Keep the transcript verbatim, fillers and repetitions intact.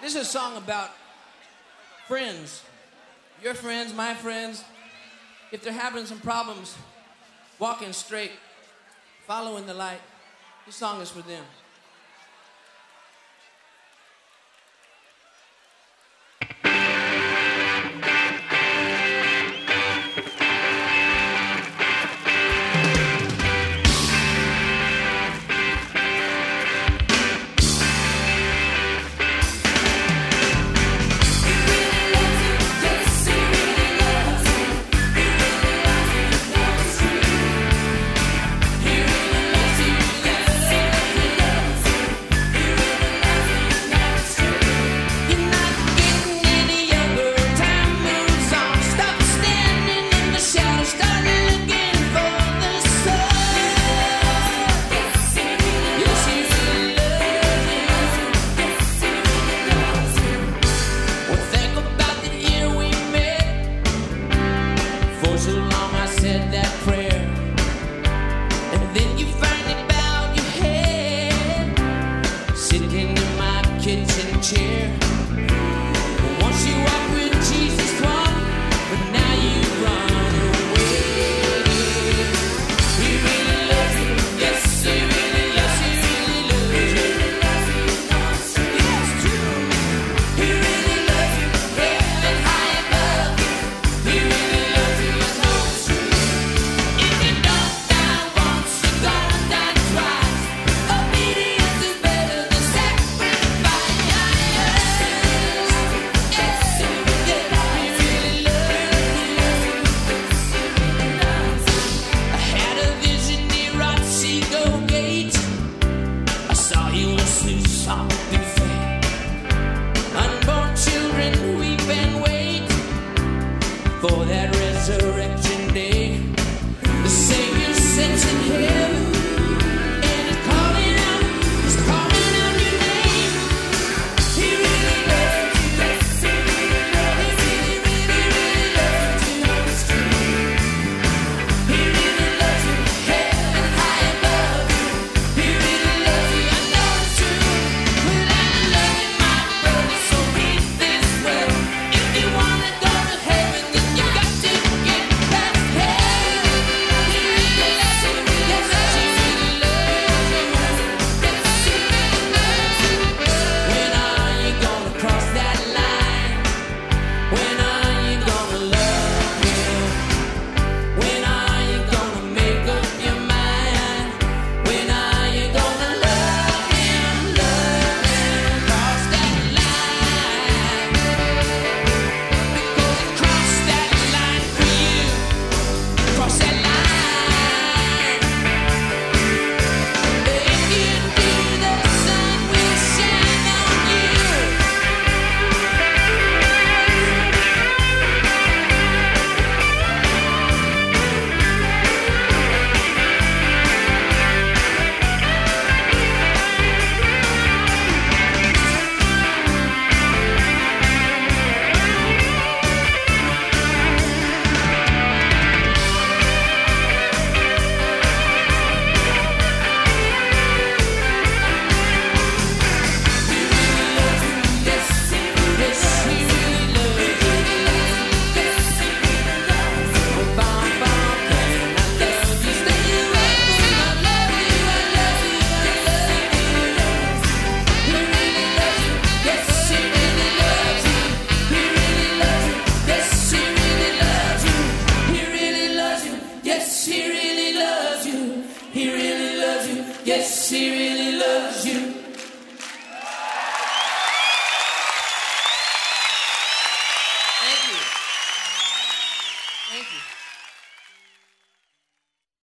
This is a song about friends. Your friends, my friends. If they're having some problems, walking straight, following the light, this song is for them. For that resurrection day, the Savior sits in heaven and is calling out, is calling out your name. He really loves you, yes, he really loves you. He really, really loves you, know it's true. He really loves you, heaven high above you. He really loves you, I know it's true. But I love you, my brother, so read this well. If you wanna go to heaven, yes, he really